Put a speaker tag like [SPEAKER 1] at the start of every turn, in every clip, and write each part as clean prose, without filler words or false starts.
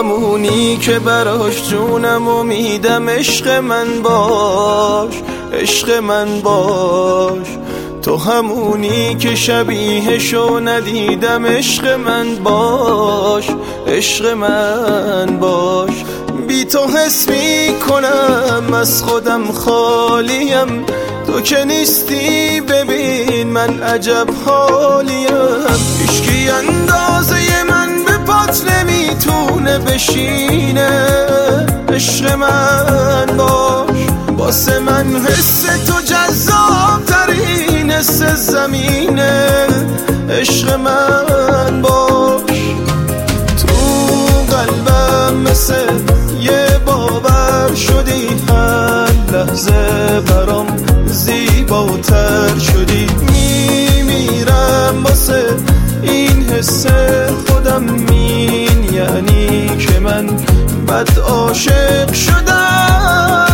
[SPEAKER 1] همونی که براش جونم و میدم، عشق من باش، عشق من باش. تو همونی که شبیهشو ندیدم، عشق من باش، عشق من باش. بی تو حس میکنم از خودم خالیم، تو که نیستی ببین من عجب حالیم. هیچکی اندازه من به پات نمیتونه بشینه، عشق من باش. واسه من حس تو جذاب ترین حس زمینه، عشق من باش. تو قلبم مثل یه باور شدی، هر لحظه برام زیباتر شدی. میمیرم واسه این حس خودم، این یعنی که من بد عاشق شدم.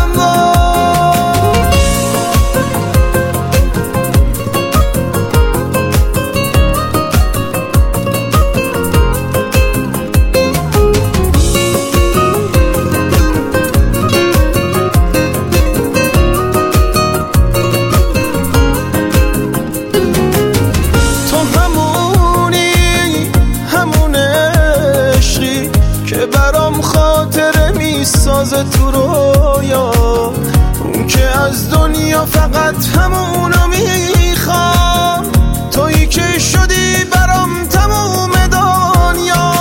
[SPEAKER 1] برام خاطره میسازه تو رویا، اون که از دنیا فقط همونو میخوام. تویی که شدی برام تموم دنیا.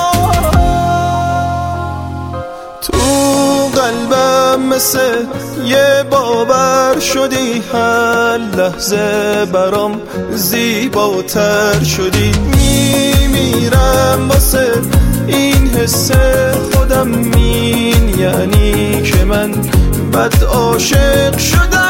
[SPEAKER 1] تو قلبم مثل یه باور شدی، هر لحظه برام زیباتر شدی. میمیرم واسه این حس خودم، این یعنی که من بد عاشق شدم.